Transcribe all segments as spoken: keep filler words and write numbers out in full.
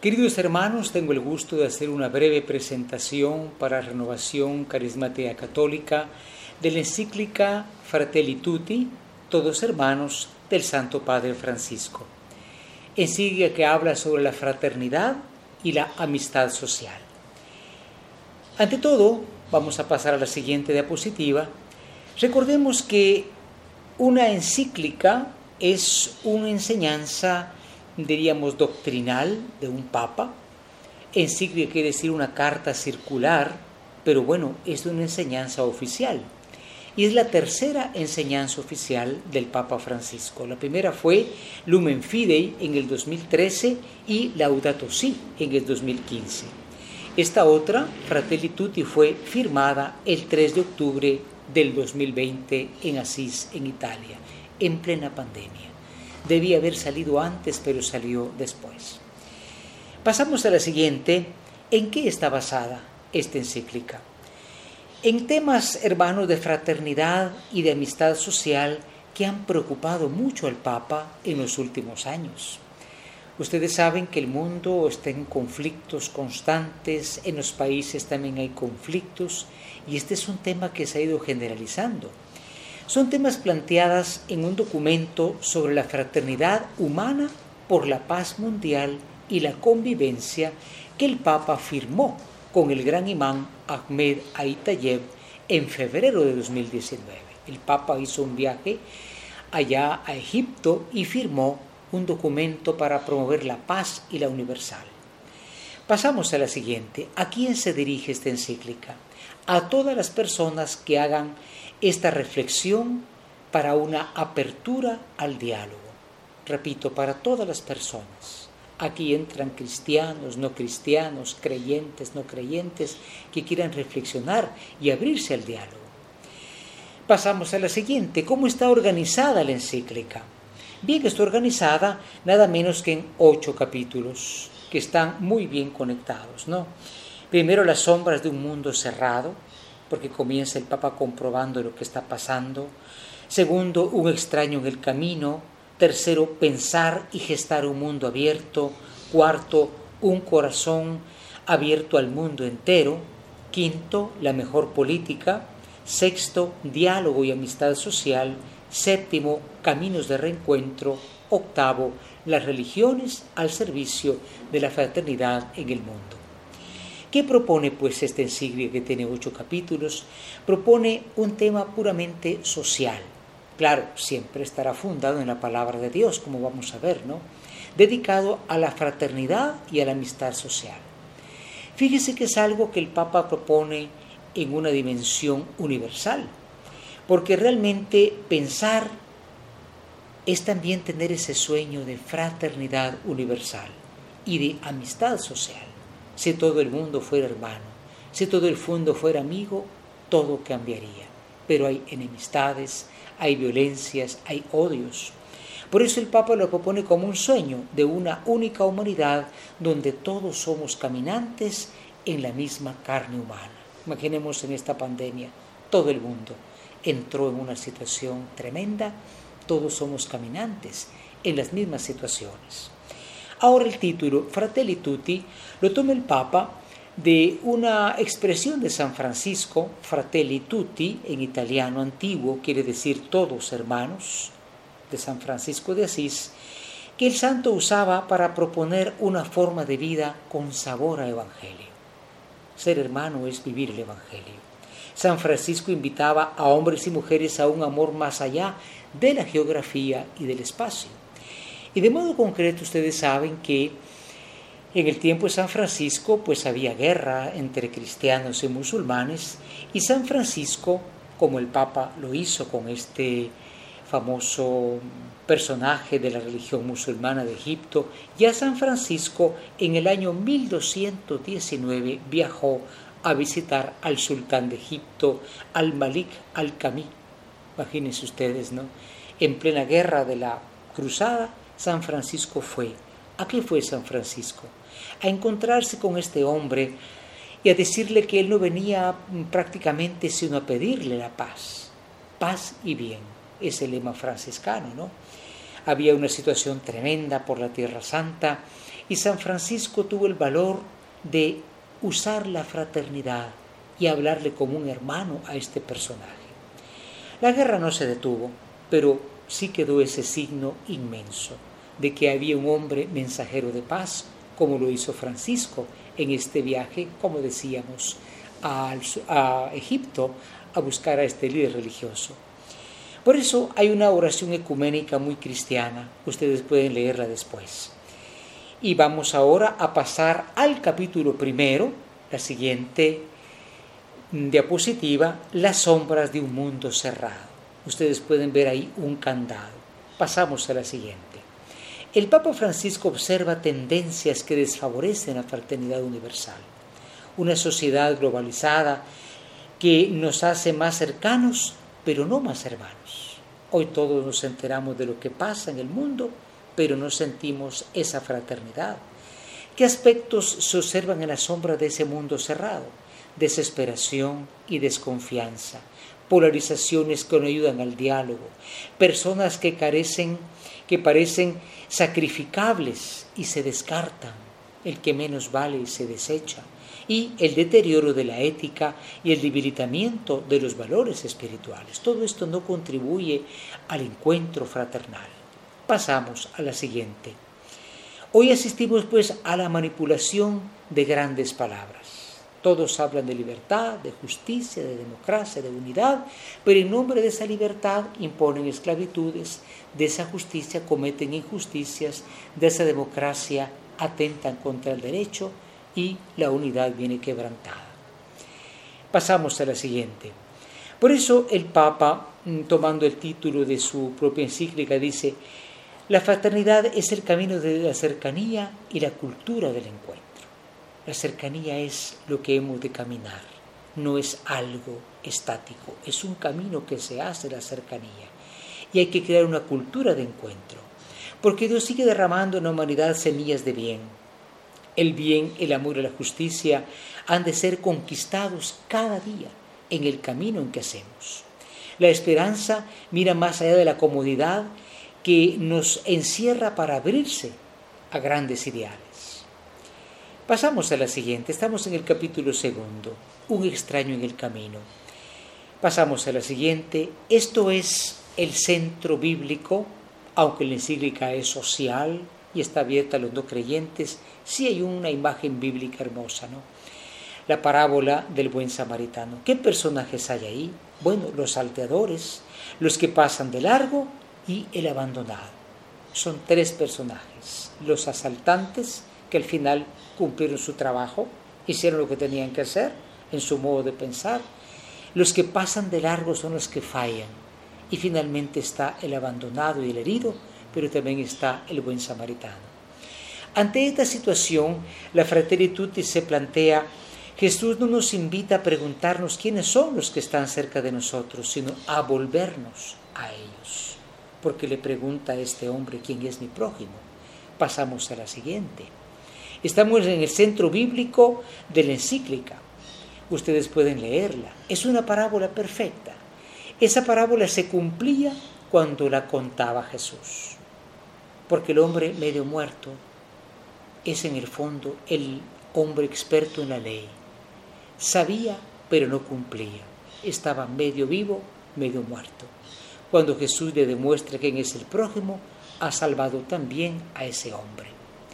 Queridos hermanos, tengo el gusto de hacer una breve presentación para Renovación Carismática Católica de la encíclica Fratelli Tutti, Todos Hermanos, del Santo Padre Francisco. Encíclica que habla sobre la fraternidad y la amistad social. Ante todo, vamos a pasar a la siguiente diapositiva. Recordemos que una encíclica es una enseñanza, diríamos, doctrinal de un papa. Encíclica quiere decir una carta circular, pero bueno, es una enseñanza oficial. Y es la tercera enseñanza oficial del Papa Francisco. La primera fue Lumen Fidei en el dos mil trece y Laudato Si en el dos mil quince. Esta otra, Fratelli Tutti, fue firmada el tres de octubre del dos mil veinte en Asís, en Italia, en plena pandemia. Debía haber salido antes, pero salió después. Pasamos a la siguiente. ¿En qué está basada esta encíclica? En temas, hermanos, de fraternidad y de amistad social que han preocupado mucho al Papa en los últimos años. Ustedes saben que el mundo está en conflictos constantes, en los países también hay conflictos, y este es un tema que se ha ido generalizando. Son temas planteados en un documento sobre la fraternidad humana por la paz mundial y la convivencia que el Papa firmó con el gran imán Ahmed Al-Tayeb en febrero de dos mil diecinueve. El Papa hizo un viaje allá a Egipto y firmó un documento para promover la paz y la universal. Pasamos a la siguiente. ¿A quién se dirige esta encíclica? A todas las personas que hagan esta reflexión para una apertura al diálogo. Repito, para todas las personas. Aquí entran cristianos, no cristianos, creyentes, no creyentes, que quieran reflexionar y abrirse al diálogo. Pasamos a la siguiente. ¿Cómo está organizada la encíclica? Bien, está organizada nada menos que en ocho capítulos, que están muy bien conectados, ¿no? Primero, las sombras de un mundo cerrado, porque comienza el Papa comprobando lo que está pasando. Segundo, un extraño en el camino. Tercero, pensar y gestar un mundo abierto. Cuarto, un corazón abierto al mundo entero. Quinto, la mejor política. Sexto, diálogo y amistad social. Séptimo, caminos de reencuentro. Octavo, las religiones al servicio de la fraternidad en el mundo. ¿Qué propone pues esta encíclica que tiene ocho capítulos? Propone un tema puramente social. Claro, siempre estará fundado en la palabra de Dios, como vamos a ver, ¿no? Dedicado a la fraternidad y a la amistad social. Fíjese que es algo que el Papa propone en una dimensión universal, porque realmente pensar es también tener ese sueño de fraternidad universal y de amistad social. Si todo el mundo fuera hermano, si todo el mundo fuera amigo, todo cambiaría. Pero hay enemistades, hay violencias, hay odios. Por eso el Papa lo propone como un sueño de una única humanidad donde todos somos caminantes en la misma carne humana. Imaginemos en esta pandemia, todo el mundo entró en una situación tremenda, todos somos caminantes en las mismas situaciones. Ahora el título, Fratelli Tutti, lo toma el Papa de una expresión de San Francisco, Fratelli Tutti, en italiano antiguo, quiere decir todos hermanos, de San Francisco de Asís, que el santo usaba para proponer una forma de vida con sabor a evangelio. Ser hermano es vivir el evangelio. San Francisco invitaba a hombres y mujeres a un amor más allá de la geografía y del espacio. Y de modo concreto ustedes saben que en el tiempo de San Francisco pues había guerra entre cristianos y musulmanes, y San Francisco, como el Papa lo hizo con este famoso personaje de la religión musulmana de Egipto, ya San Francisco en el año mil doscientos diecinueve viajó a visitar al sultán de Egipto, al-Malik al-Kamí. Imagínense ustedes, ¿no? En plena guerra de la cruzada, San Francisco fue. ¿A qué fue San Francisco? A encontrarse con este hombre y a decirle que él no venía prácticamente sino a pedirle la paz. Paz y bien, es el lema franciscano, ¿no? Había una situación tremenda por la Tierra Santa y San Francisco tuvo el valor de usar la fraternidad y hablarle como un hermano a este personaje. La guerra no se detuvo, pero sí quedó ese signo inmenso de que había un hombre mensajero de paz, como lo hizo Francisco en este viaje, como decíamos, a, a Egipto a buscar a este líder religioso. Por eso hay una oración ecuménica muy cristiana, ustedes pueden leerla después. Y vamos ahora a pasar al capítulo primero, la siguiente diapositiva, las sombras de un mundo cerrado. Ustedes pueden ver ahí un candado. Pasamos a la siguiente. El Papa Francisco observa tendencias que desfavorecen la fraternidad universal. Una sociedad globalizada que nos hace más cercanos, pero no más hermanos. Hoy todos nos enteramos de lo que pasa en el mundo, pero no sentimos esa fraternidad. ¿Qué aspectos se observan en la sombra de ese mundo cerrado? Desesperación y desconfianza, polarizaciones que no ayudan al diálogo, personas que carecen, que parecen sacrificables y se descartan, el que menos vale y se desecha, y el deterioro de la ética y el debilitamiento de los valores espirituales. Todo esto no contribuye al encuentro fraternal. Pasamos a la siguiente. Hoy asistimos pues a la manipulación de grandes palabras. Todos hablan de libertad, de justicia, de democracia, de unidad, pero en nombre de esa libertad imponen esclavitudes, de esa justicia cometen injusticias, de esa democracia atentan contra el derecho y la unidad viene quebrantada. Pasamos a la siguiente. Por eso el Papa, tomando el título de su propia encíclica, dice: la fraternidad es el camino de la cercanía y la cultura del encuentro. La cercanía es lo que hemos de caminar, no es algo estático, es un camino que se hace la cercanía. Y hay que crear una cultura de encuentro, porque Dios sigue derramando en la humanidad semillas de bien. El bien, el amor y la justicia han de ser conquistados cada día en el camino en que hacemos. La esperanza mira más allá de la comodidad que nos encierra para abrirse a grandes ideales. Pasamos a la siguiente, estamos en el capítulo segundo, un extraño en el camino. Pasamos a la siguiente, esto es el centro bíblico, aunque la encíclica es social y está abierta a los no creyentes, sí hay una imagen bíblica hermosa, ¿no? La parábola del buen samaritano. ¿Qué personajes hay ahí? Bueno, los salteadores, los que pasan de largo y el abandonado. Son tres personajes, los asaltantes, que al final cumplieron su trabajo, hicieron lo que tenían que hacer en su modo de pensar. Los que pasan de largo son los que fallan. Y finalmente está el abandonado y el herido, pero también está el buen samaritano. Ante esta situación, la Fratelli Tutti se plantea: Jesús no nos invita a preguntarnos quiénes son los que están cerca de nosotros, sino a volvernos a ellos. Porque le pregunta a este hombre: ¿quién es mi prójimo? Pasamos a la siguiente. Estamos en el centro bíblico de la encíclica. Ustedes pueden leerla. Es una parábola perfecta. Esa parábola se cumplía cuando la contaba Jesús. Porque el hombre medio muerto es en el fondo el hombre experto en la ley. Sabía, pero no cumplía. Estaba medio vivo, medio muerto. Cuando Jesús le demuestra quién es el prójimo, ha salvado también a ese hombre.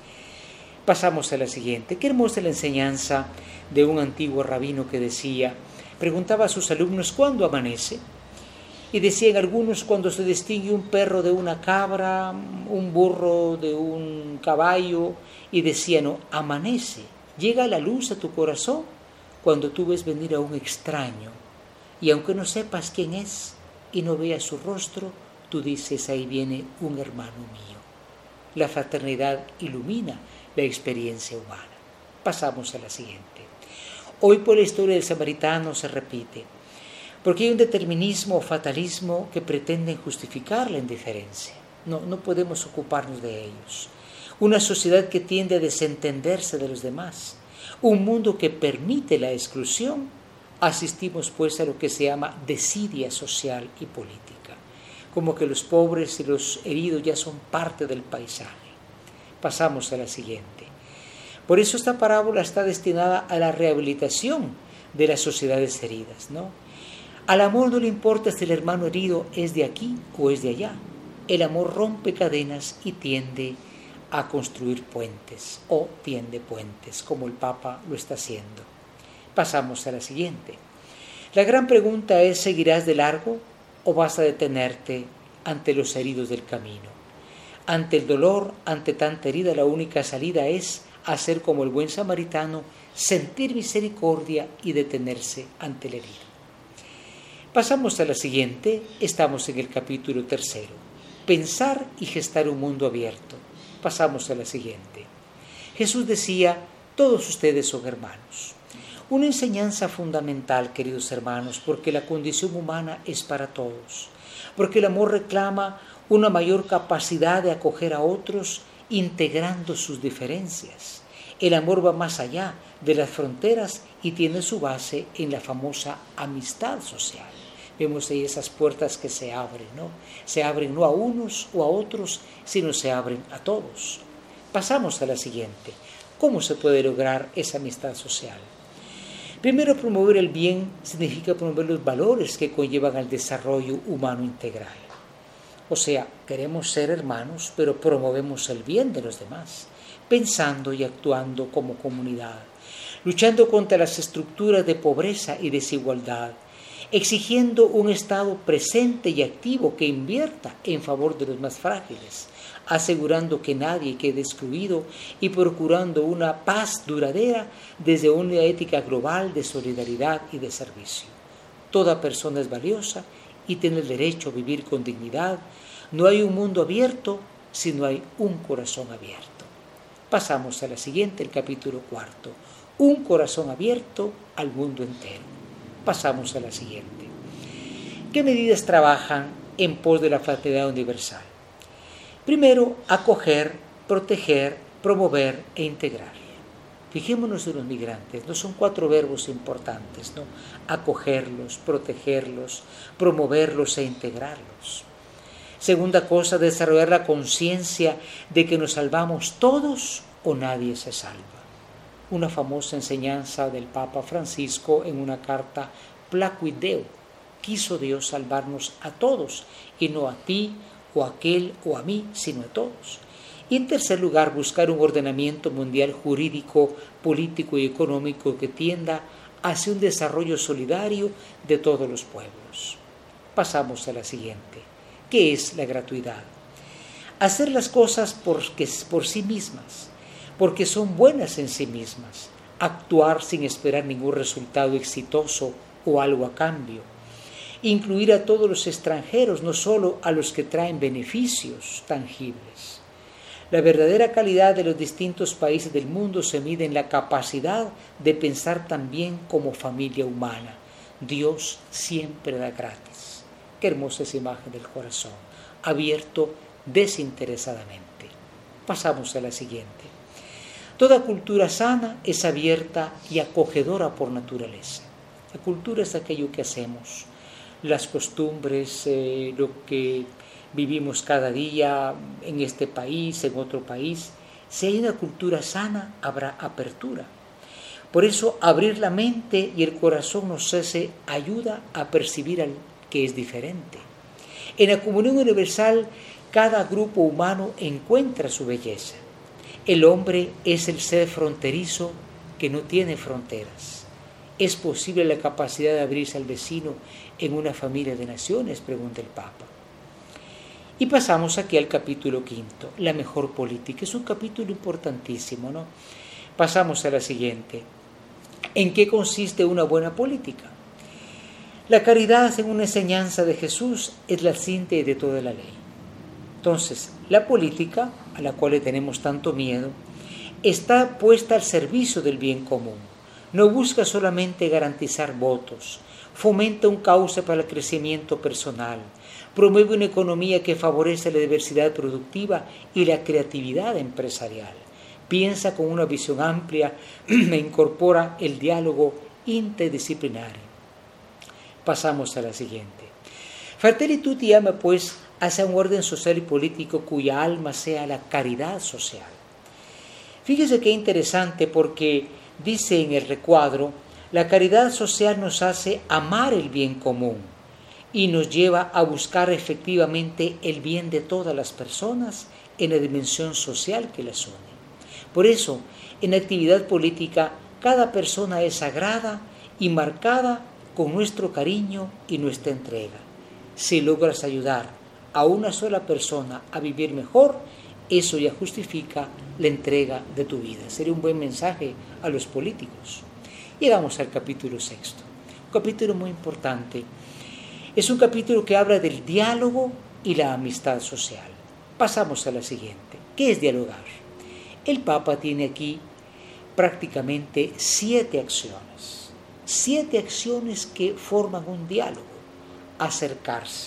Pasamos a la siguiente. Qué hermosa la enseñanza de un antiguo rabino que decía, preguntaba a sus alumnos: ¿cuándo amanece? Y decían algunos: cuando se distingue un perro de una cabra, un burro de un caballo. Y decían: no, amanece, llega la luz a tu corazón cuando tú ves venir a un extraño. Y aunque no sepas quién es y no veas su rostro, tú dices: ahí viene un hermano mío. La fraternidad ilumina la experiencia humana. Pasamos a la siguiente. Hoy por la historia del samaritano se repite, porque hay un determinismo o fatalismo que pretenden justificar la indiferencia. No, no podemos ocuparnos de ellos. Una sociedad que tiende a desentenderse de los demás. Un mundo que permite la exclusión. Asistimos pues a lo que se llama desidia social y política. como que los pobres y los heridos ya son parte del paisaje. Pasamos a la siguiente. Por eso esta parábola está destinada a la rehabilitación de las sociedades heridas, ¿no? Al amor no le importa si el hermano herido es de aquí o es de allá. El amor rompe cadenas y tiende a construir puentes, o tiende puentes, como el Papa lo está haciendo. Pasamos a la siguiente. La gran pregunta es, ¿seguirás de largo o vas a detenerte ante los heridos del camino? Ante el dolor, ante tanta herida, la única salida es hacer como el buen samaritano, sentir misericordia y detenerse ante el herido. Pasamos a la siguiente, estamos en el capítulo tercero. Pensar y gestar un mundo abierto. Pasamos a la siguiente. Jesús decía, todos ustedes son hermanos. Una enseñanza fundamental, queridos hermanos, porque la condición humana es para todos. Porque el amor reclama una mayor capacidad de acoger a otros integrando sus diferencias. El amor va más allá de las fronteras y tiene su base en la famosa amistad social. Vemos ahí esas puertas que se abren, ¿no? Se abren no a unos o a otros, sino se abren a todos. Pasamos a la siguiente. ¿Cómo se puede lograr esa amistad social? Primero, promover el bien significa promover los valores que conllevan al desarrollo humano integral. O sea, queremos ser hermanos, pero promovemos el bien de los demás, pensando y actuando como comunidad, luchando contra las estructuras de pobreza y desigualdad, exigiendo un Estado presente y activo que invierta en favor de los más frágiles, asegurando que nadie quede excluido y procurando una paz duradera desde una ética global de solidaridad y de servicio. Toda persona es valiosa y tiene el derecho a vivir con dignidad. No hay un mundo abierto si no hay un corazón abierto. Pasamos a la siguiente, el capítulo cuarto. Un corazón abierto al mundo entero. Pasamos a la siguiente. ¿Qué medidas trabajan en pos de la fraternidad universal? Primero, acoger, proteger, promover e integrar. Fijémonos en los migrantes, no son cuatro verbos importantes, ¿no? Acogerlos, protegerlos, promoverlos e integrarlos. Segunda cosa, desarrollar la conciencia de que nos salvamos todos o nadie se salva. Una famosa enseñanza del Papa Francisco en una carta Placuit Deo. Quiso Dios salvarnos a todos y no a ti o a aquel o a mí, sino a todos. Y en tercer lugar, buscar un ordenamiento mundial jurídico, político y económico que tienda hacia un desarrollo solidario de todos los pueblos. Pasamos a la siguiente. ¿Qué es la gratuidad? Hacer las cosas porque, por sí mismas, porque son buenas en sí mismas. Actuar sin esperar ningún resultado exitoso o algo a cambio. Incluir a todos los extranjeros, no solo a los que traen beneficios tangibles. La verdadera calidad de los distintos países del mundo se mide en la capacidad de pensar también como familia humana. Dios siempre da gratis. Qué hermosa esa imagen del corazón, abierto desinteresadamente. Pasamos a la siguiente. Toda cultura sana es abierta y acogedora por naturaleza. La cultura es aquello que hacemos, las costumbres, eh, lo que vivimos cada día en este país, en otro país. Si hay una cultura sana, habrá apertura. Por eso, abrir la mente y el corazón nos hace ayuda a percibir al que es diferente. En la comunión universal, cada grupo humano encuentra su belleza. El hombre es el ser fronterizo que no tiene fronteras. ¿Es posible la capacidad de abrirse al vecino en una familia de naciones?, pregunta el Papa. Y pasamos aquí al capítulo quinto, la mejor política. Es un capítulo importantísimo, ¿no? Pasamos a la siguiente. ¿En qué consiste una buena política? La caridad, según una enseñanza de Jesús, es la síntesis de toda la ley. Entonces, la política, a la cual le tenemos tanto miedo, está puesta al servicio del bien común. No busca solamente garantizar votos, fomenta un cauce para el crecimiento personal, promueve una economía que favorece la diversidad productiva y la creatividad empresarial, piensa con una visión amplia e incorpora el diálogo interdisciplinario. Pasamos a la siguiente. Fratelli Tutti llama pues hacia un orden social y político cuya alma sea la caridad social. Fíjese qué interesante, porque dice en el recuadro, la caridad social nos hace amar el bien común y nos lleva a buscar efectivamente el bien de todas las personas en la dimensión social que las une. Por eso, en la actividad política, cada persona es sagrada y marcada con nuestro cariño y nuestra entrega. Si logras ayudar a una sola persona a vivir mejor, eso ya justifica la entrega de tu vida. Sería un buen mensaje a los políticos. Llegamos al capítulo sexto, un capítulo muy importante. Es un capítulo que habla del diálogo y la amistad social. Pasamos a la siguiente. ¿Qué es dialogar? El Papa tiene aquí prácticamente siete acciones. Siete acciones que forman un diálogo. Acercarse,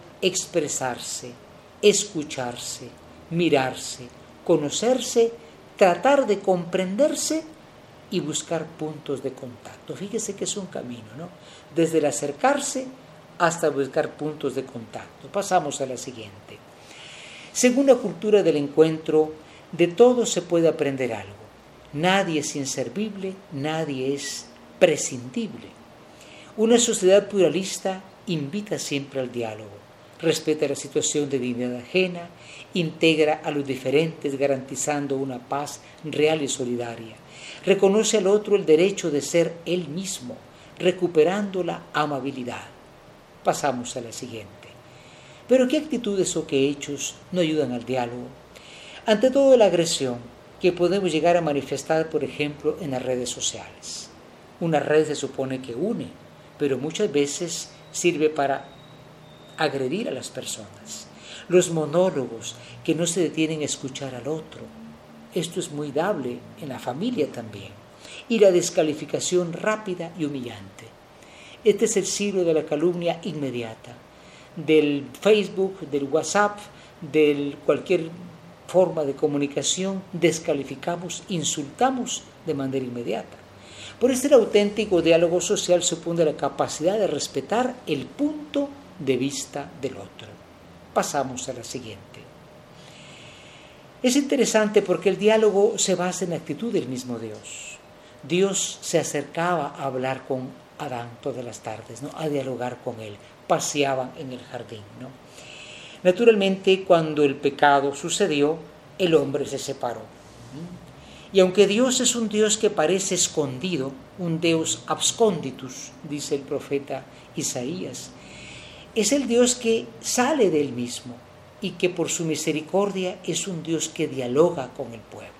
expresarse, escucharse, mirarse, conocerse, tratar de comprenderse y buscar puntos de contacto. Fíjese que es un camino, ¿no? Desde el acercarse hasta buscar puntos de contacto. Pasamos a la siguiente. Según la cultura del encuentro, de todo se puede aprender algo. Nadie es inservible, nadie es prescindible. Una sociedad pluralista invita siempre al diálogo, respeta la situación de dignidad ajena, integra a los diferentes garantizando una paz real y solidaria, reconoce al otro el derecho de ser él mismo, recuperando la amabilidad. Pasamos a la siguiente. Pero ¿qué actitudes o qué hechos no ayudan al diálogo? Ante todo, la agresión que podemos llegar a manifestar, por ejemplo, en las redes sociales. Una red se supone que une, pero muchas veces sirve para agredir a las personas. Los monólogos que no se detienen a escuchar al otro. Esto es muy dable en la familia también. Y la descalificación rápida y humillante. Este es el siglo de la calumnia inmediata, del Facebook, del WhatsApp, de cualquier forma de comunicación. Descalificamos, insultamos de manera inmediata. Por eso el auténtico diálogo social supone la capacidad de respetar el punto de vista del otro. Pasamos a la siguiente. Es interesante porque el diálogo se basa en la actitud del mismo Dios. Dios se acercaba a hablar con Adán todas las tardes, ¿no? A dialogar con él. Paseaban en el jardín, ¿no? Naturalmente, cuando el pecado sucedió, el hombre se separó. Y aunque Dios es un Dios que parece escondido, un Deus absconditus, dice el profeta Isaías, es el Dios que sale de él mismo y que por su misericordia es un Dios que dialoga con el pueblo.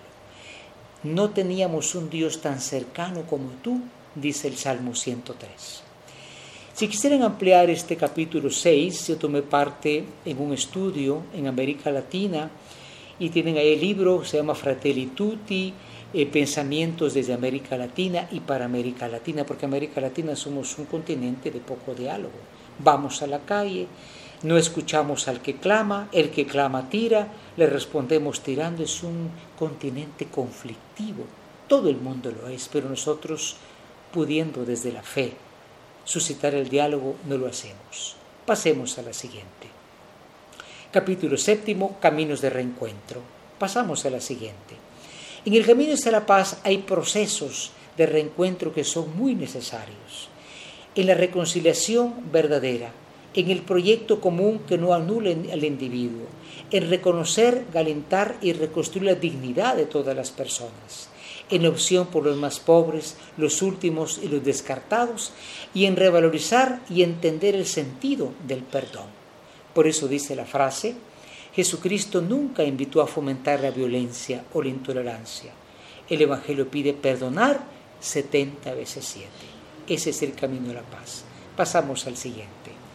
No teníamos un Dios tan cercano como tú, dice el Salmo ciento tres. Si quisieran ampliar este capítulo seis, yo tomé parte en un estudio en América Latina y tienen ahí el libro, se llama Fratelli Tutti, eh, Pensamientos desde América Latina y para América Latina, porque América Latina somos un continente de poco diálogo. Vamos a la calle, no escuchamos al que clama, el que clama tira, le respondemos tirando. Es un continente conflictivo, todo el mundo lo es, pero nosotros, pudiendo desde la fe suscitar el diálogo, no lo hacemos. Pasemos a la siguiente. Capítulo séptimo, Caminos de Reencuentro. Pasamos a la siguiente. En el camino hacia la paz hay procesos de reencuentro que son muy necesarios. En la reconciliación verdadera, en el proyecto común que no anule al individuo, en reconocer, galentar y reconstruir la dignidad de todas las personas, en opción por los más pobres, los últimos y los descartados, y en revalorizar y entender el sentido del perdón. Por eso dice la frase, Jesucristo nunca invitó a fomentar la violencia o la intolerancia. El Evangelio pide perdonar setenta veces siete. Ese es el camino de la paz. Pasamos al siguiente.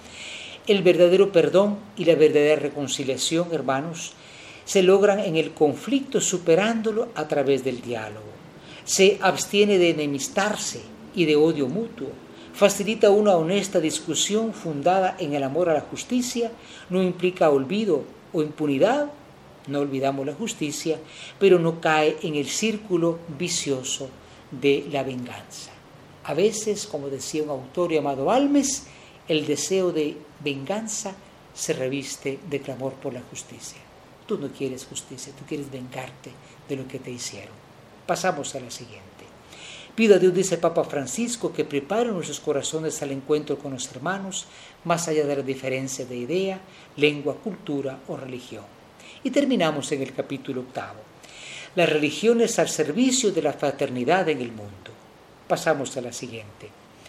El verdadero perdón y la verdadera reconciliación, hermanos, se logran en el conflicto superándolo a través del diálogo. Se abstiene de enemistarse y de odio mutuo. Facilita una honesta discusión fundada en el amor a la justicia, no implica olvido o impunidad, no olvidamos la justicia, pero no cae en el círculo vicioso de la venganza. A veces, como decía un autor llamado Balmes, el deseo de venganza se reviste de clamor por la justicia. Tú no quieres justicia, tú quieres vengarte de lo que te hicieron. Pasamos a la siguiente. Pido a Dios, dice Papa Francisco, que prepare nuestros corazones al encuentro con los hermanos, más allá de la diferencia de idea, lengua, cultura o religión. Y terminamos en el capítulo octavo. Las religiones al servicio de la fraternidad en el mundo. Pasamos a la siguiente.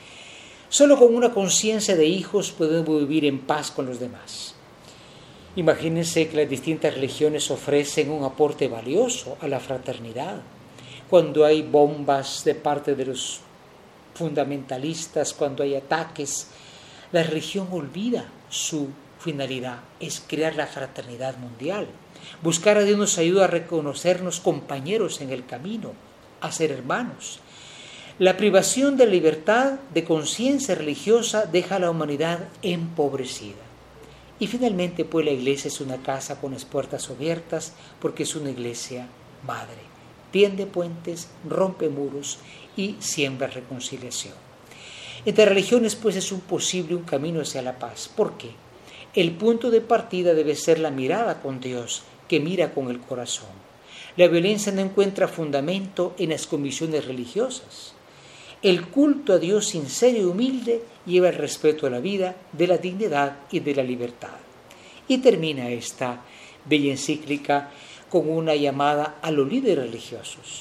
Solo con una conciencia de hijos podemos vivir en paz con los demás. Imagínense que las distintas religiones ofrecen un aporte valioso a la fraternidad. Cuando hay bombas de parte de los fundamentalistas, cuando hay ataques, la religión olvida su finalidad, es crear la fraternidad mundial. Buscar a Dios nos ayuda a reconocernos compañeros en el camino, a ser hermanos. La privación de libertad de conciencia religiosa deja a la humanidad empobrecida. Y finalmente, pues la iglesia es una casa con las puertas abiertas porque es una iglesia madre. Tiende puentes, rompe muros y siembra reconciliación. Entre religiones, pues, es un posible un camino hacia la paz. ¿Por qué? El punto de partida debe ser la mirada con Dios, que mira con el corazón. La violencia no encuentra fundamento en las convicciones religiosas. El culto a Dios sincero y humilde lleva el respeto a la vida, de la dignidad y de la libertad. Y termina esta bella encíclica con una llamada a los líderes religiosos.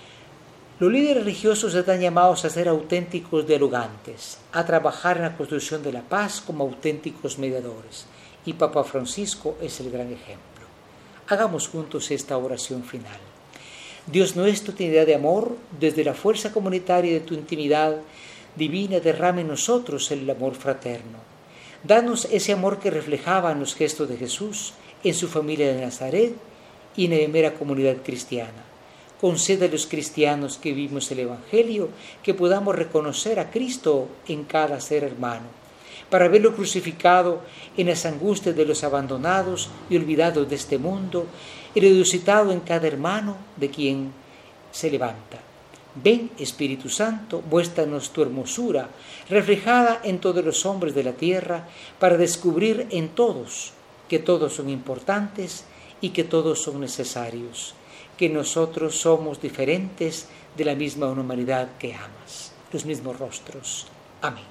Los líderes religiosos están llamados a ser auténticos dialogantes, a trabajar en la construcción de la paz como auténticos mediadores. Y Papa Francisco es el gran ejemplo. Hagamos juntos esta oración final. Dios nuestro, Trinidad de amor, desde la fuerza comunitaria de tu intimidad divina, derrame en nosotros el amor fraterno. Danos ese amor que reflejaba en los gestos de Jesús, en su familia de Nazaret y en la primera comunidad cristiana. Concede a los cristianos que vivimos el Evangelio que podamos reconocer a Cristo en cada ser hermano, para verlo crucificado en las angustias de los abandonados y olvidados de este mundo, y resucitado en cada hermano de quien se levanta. Ven, Espíritu Santo, muéstranos tu hermosura, reflejada en todos los hombres de la tierra, para descubrir en todos que todos son importantes y que todos son necesarios, que nosotros somos diferentes de la misma humanidad que amas, los mismos rostros. Amén.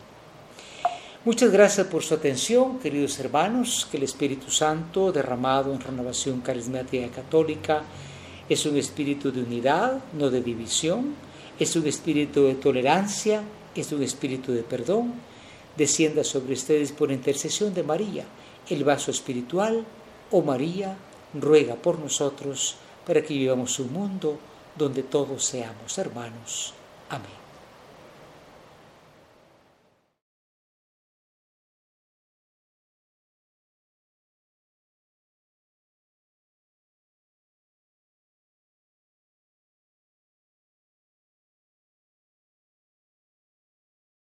Muchas gracias por su atención, queridos hermanos, que el Espíritu Santo derramado en Renovación Carismática Católica es un espíritu de unidad, no de división, es un espíritu de tolerancia, es un espíritu de perdón, descienda sobre ustedes por intercesión de María, el vaso espiritual. Oh María, ruega por nosotros para que vivamos un mundo donde todos seamos hermanos. Amén.